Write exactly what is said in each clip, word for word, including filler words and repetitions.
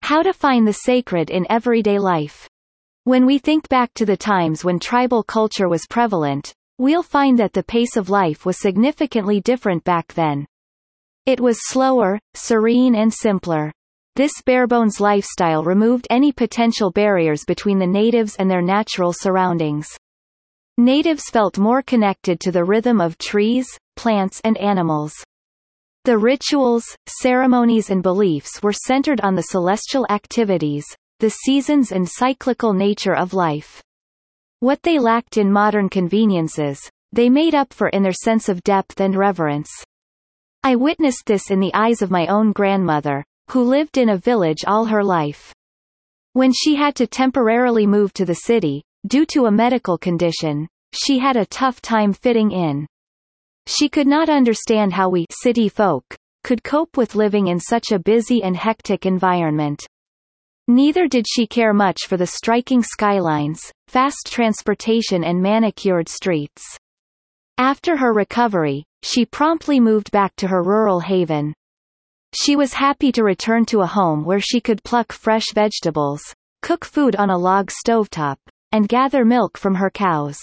How to find the sacred in everyday life. When we think back to the times when tribal culture was prevalent, we'll find that the pace of life was significantly different back then. It was slower, serene and simpler. This barebones lifestyle removed any potential barriers between the natives and their natural surroundings. Natives felt more connected to the rhythm of trees, plants and animals. The rituals, ceremonies and beliefs were centered on the celestial activities, the seasons and cyclical nature of life. What they lacked in modern conveniences, they made up for in their sense of depth and reverence. I witnessed this in the eyes of my own grandmother, who lived in a village all her life. When she had to temporarily move to the city, due to a medical condition, she had a tough time fitting in. She could not understand how we city folk could cope with living in such a busy and hectic environment. Neither did she care much for the striking skylines, fast transportation and manicured streets. After her recovery, she promptly moved back to her rural haven. She was happy to return to a home where she could pluck fresh vegetables, cook food on a log stovetop, and gather milk from her cows.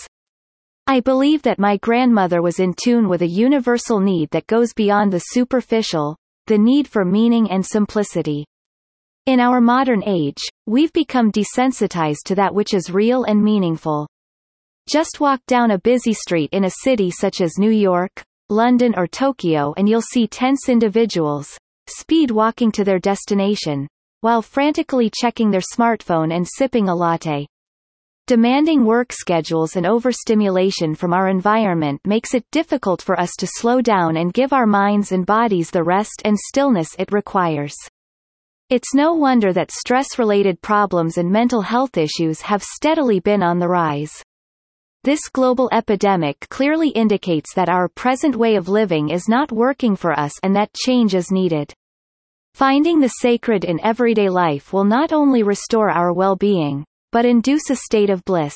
I believe that my grandmother was in tune with a universal need that goes beyond the superficial, the need for meaning and simplicity. In our modern age, we've become desensitized to that which is real and meaningful. Just walk down a busy street in a city such as New York, London or Tokyo and you'll see tense individuals, speed walking to their destination, while frantically checking their smartphone and sipping a latte. Demanding work schedules and overstimulation from our environment makes it difficult for us to slow down and give our minds and bodies the rest and stillness it requires. It's no wonder that stress-related problems and mental health issues have steadily been on the rise. This global epidemic clearly indicates that our present way of living is not working for us and that change is needed. Finding the sacred in everyday life will not only restore our well-being, but induce a state of bliss.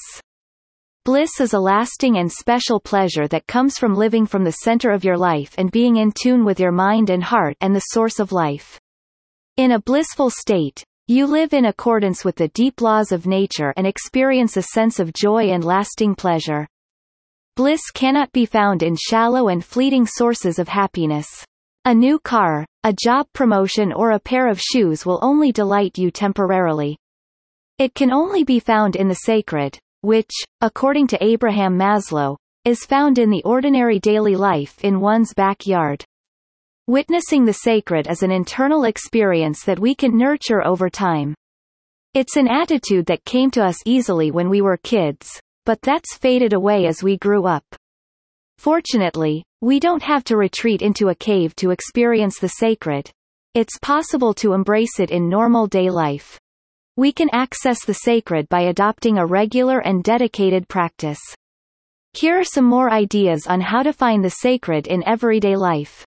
Bliss is a lasting and special pleasure that comes from living from the center of your life and being in tune with your mind and heart and the source of life. In a blissful state, you live in accordance with the deep laws of nature and experience a sense of joy and lasting pleasure. Bliss cannot be found in shallow and fleeting sources of happiness. A new car, a job promotion or a pair of shoes will only delight you temporarily. It can only be found in the sacred, which, according to Abraham Maslow, is found in the ordinary daily life in one's backyard. Witnessing the sacred is an internal experience that we can nurture over time. It's an attitude that came to us easily when we were kids, but that's faded away as we grew up. Fortunately, we don't have to retreat into a cave to experience the sacred. It's possible to embrace it in normal day life. We can access the sacred by adopting a regular and dedicated practice. Here are some more ideas on how to find the sacred in everyday life.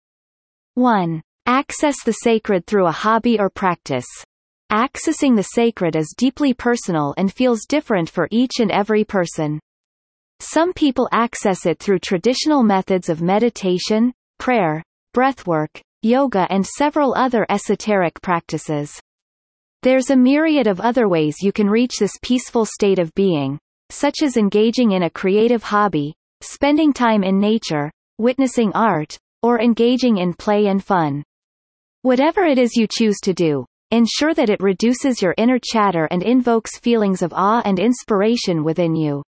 one. Access the sacred through a hobby or practice. Accessing the sacred is deeply personal and feels different for each and every person. Some people access it through traditional methods of meditation, prayer, breathwork, yoga and several other esoteric practices. There's a myriad of other ways you can reach this peaceful state of being, such as engaging in a creative hobby, spending time in nature, witnessing art, or engaging in play and fun. Whatever it is you choose to do, ensure that it reduces your inner chatter and invokes feelings of awe and inspiration within you.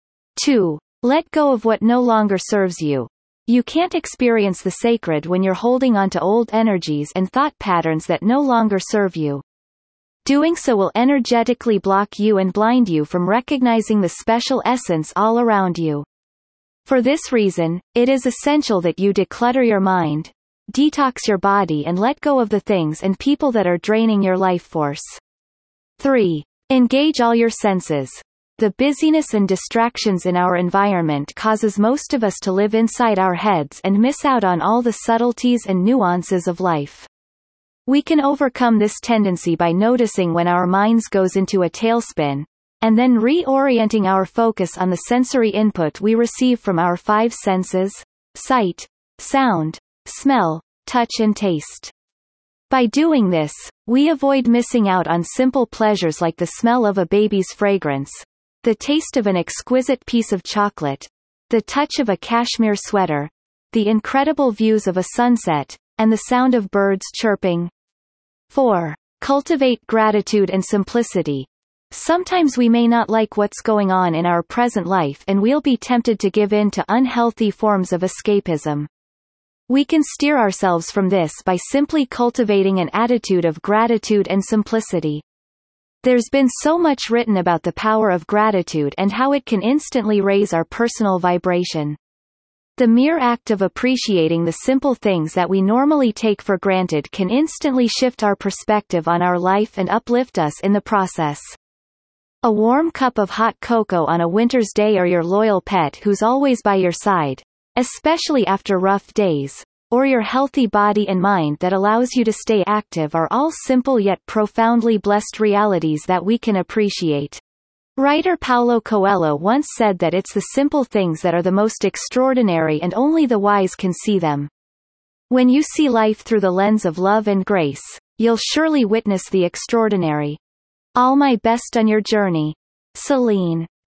two. Let go of what no longer serves you. You can't experience the sacred when you're holding on to old energies and thought patterns that no longer serve you. Doing so will energetically block you and blind you from recognizing the special essence all around you. For this reason, it is essential that you declutter your mind, detox your body and let go of the things and people that are draining your life force. three. Engage all your senses. The busyness and distractions in our environment causes most of us to live inside our heads and miss out on all the subtleties and nuances of life. We can overcome this tendency by noticing when our minds goes into a tailspin, and then reorienting our focus on the sensory input we receive from our five senses: sight, sound, smell, touch and taste. By doing this, We avoid missing out on simple pleasures like the smell of a baby's fragrance, the taste of an exquisite piece of chocolate, the touch of a cashmere sweater, the incredible views of a sunset, and the sound of birds chirping. four. Cultivate gratitude and simplicity. Sometimes we may not like what's going on in our present life and we'll be tempted to give in to unhealthy forms of escapism. We can steer ourselves from this by simply cultivating an attitude of gratitude and simplicity. There's been so much written about the power of gratitude and how it can instantly raise our personal vibration. The mere act of appreciating the simple things that we normally take for granted can instantly shift our perspective on our life and uplift us in the process. A warm cup of hot cocoa on a winter's day, or your loyal pet who's always by your side, especially after rough days, or your healthy body and mind that allows you to stay active are all simple yet profoundly blessed realities that we can appreciate. Writer Paulo Coelho once said that it's the simple things that are the most extraordinary and only the wise can see them. When you see life through the lens of love and grace, you'll surely witness the extraordinary. All my best on your journey. Celine.